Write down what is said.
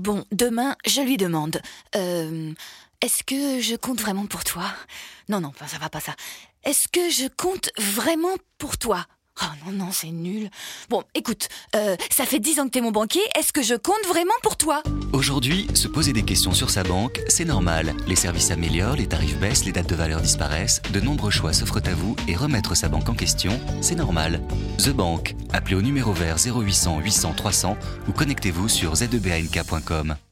Bon, demain, je lui demande. Est-ce que je compte vraiment pour toi ? Non, ça va pas ça. Est-ce que je compte vraiment pour toi ? Oh non, c'est nul. Bon, écoute, ça fait 10 ans que t'es mon banquier, est-ce que je compte vraiment pour toi ? Aujourd'hui, se poser des questions sur sa banque, c'est normal. Les services s'améliorent, les tarifs baissent, les dates de valeur disparaissent, de nombreux choix s'offrent à vous et remettre sa banque en question, c'est normal. The Bank. Appelez au numéro vert 0800 800 300 ou connectez-vous sur zebank.com.